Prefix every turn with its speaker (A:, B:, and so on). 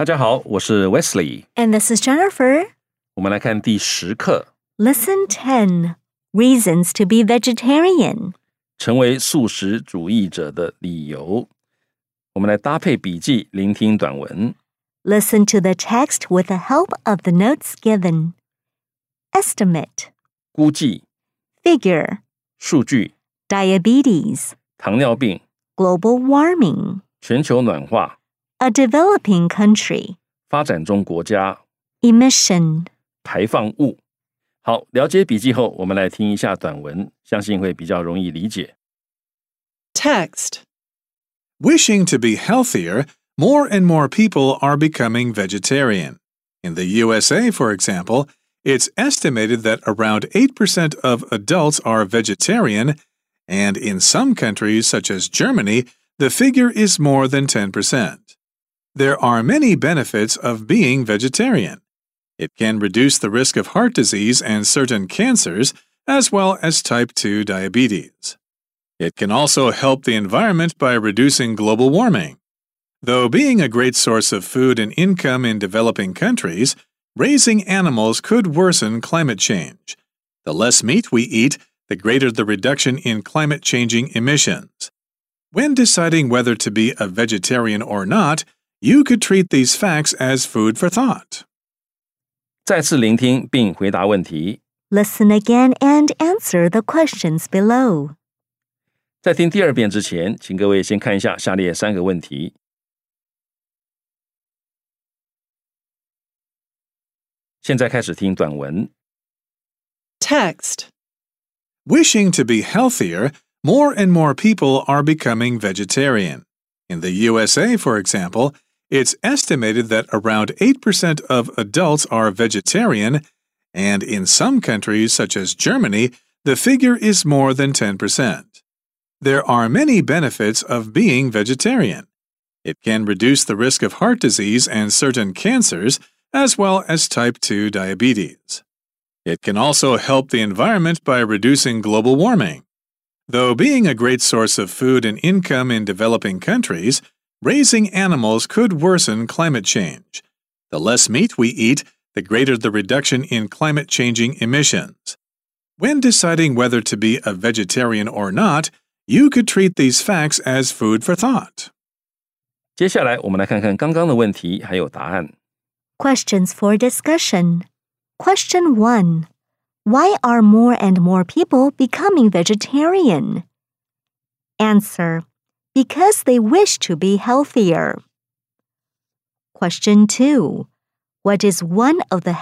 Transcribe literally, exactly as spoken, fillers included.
A: 大家好，我是 Wesley，
B: And this is Jennifer.
A: 我们来看第十课，
B: Lesson ten, Reasons to be Vegetarian.
A: 成为素食主义者的理由。我们来搭配笔记，聆听短文。
B: Listen to the text with the help of the notes given. Estimate,
A: 估计、
B: figure,
A: 数据、
B: diabetes,
A: 糖尿病、
B: global warming,
A: 全球暖化、
B: a developing country,
A: 发展中国家、
B: emission.
A: 排放物。好，了解笔记后，我们来听一下短文，相信会比较容易理解。
C: Text.
D: Wishing to be healthier, more and more people are becoming vegetarian. In the U S A, for example, it's estimated that around eight percent of adults are vegetarian, and in some countries, such as Germany, the figure is more than ten percent. There are many benefits of being vegetarian. It can reduce the risk of heart disease and certain cancers, as well as type two diabetes. It can also help the environment by reducing global warming. Though being a great source of food and income in developing countries, raising animals could worsen climate change. The less meat we eat, the greater the reduction in climate-changing emissions. When deciding whether to be a vegetarian or not, you could treat these facts as food for thought.
A: 再次聆听并回答问题。
B: Listen again and answer the questions below.
A: 在听第二遍之前，请各位先看一下下列三个问题。现在开始听短文。
C: Text.
D: Wishing to be healthier, more and more people are becoming vegetarian. In the U S A, for example, it's estimated that around eight percent of adults are vegetarian, and in some countries, such as Germany, the figure is more than ten percent. There are many benefits of being vegetarian. It can reduce the risk of heart disease and certain cancers, as well as type two diabetes. It can also help the environment by reducing global warming. Though being a great source of food and income in developing countries, raising animals could worsen climate change. The less meat we eat, the greater the reduction in climate-changing emissions. When deciding whether to be a vegetarian or not, you could treat these facts as food for thought.
A: 接下来我们来看看刚刚的问题还有答案。
B: Questions for discussion. Question one. Why are more and more people becoming vegetarian? Answer. Because they wish to be healthier. Question two. What is one of the